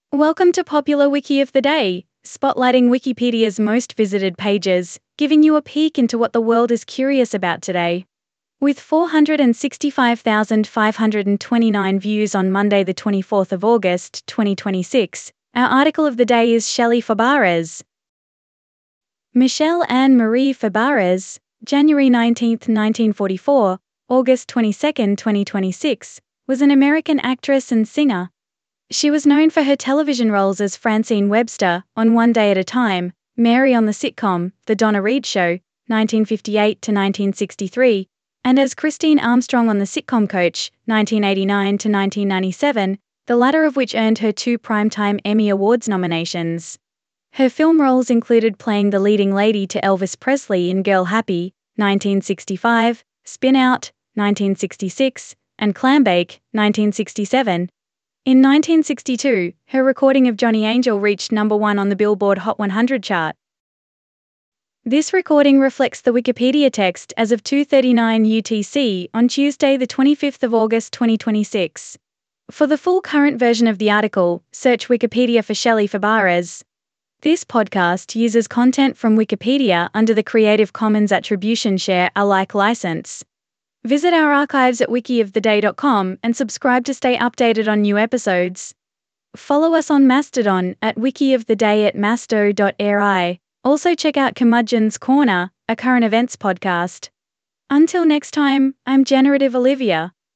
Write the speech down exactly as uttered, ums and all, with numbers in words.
Welcome to Popular Wiki of the Day, spotlighting Wikipedia's most visited pages, giving you a peek into what the world is curious about today. With four hundred sixty-five thousand five hundred twenty-nine views on Monday the twenty-fourth of August, twenty twenty-six, our article of the day is Shelley Fabares. Michelle Anne Marie Fabares, January nineteenth, nineteen forty-four, August twenty-second, twenty twenty-six, was an American actress and singer. She was known for her television roles as Francine Webster on One Day at a Time, Mary on the sitcom The Donna Reed Show, nineteen fifty-eight to nineteen sixty-three, and as Christine Armstrong on the sitcom Coach, nineteen eighty-nine to nineteen ninety-seven, the latter of which earned her two Primetime Emmy Awards nominations. Her film roles included playing the leading lady to Elvis Presley in Girl Happy, nineteen sixty-five, Spin Out, nineteen sixty-six, and Clambake, nineteen sixty-seven. In nineteen sixty-two, her recording of Johnny Angel reached number one on the Billboard Hot one hundred chart. This recording reflects the Wikipedia text as of two thirty-nine U T C on Tuesday the twenty-fifth of August twenty twenty-six. For the full current version of the article, search Wikipedia for Shelley Fabares. This podcast uses content from Wikipedia under the Creative Commons Attribution Share Alike license. Visit our archives at wiki of the day dot com and subscribe to stay updated on new episodes. Follow us on Mastodon at wikioftheday at masto dot a i. Also check out Curmudgeon's Corner, a current events podcast. Until next time, I'm Generative Olivia.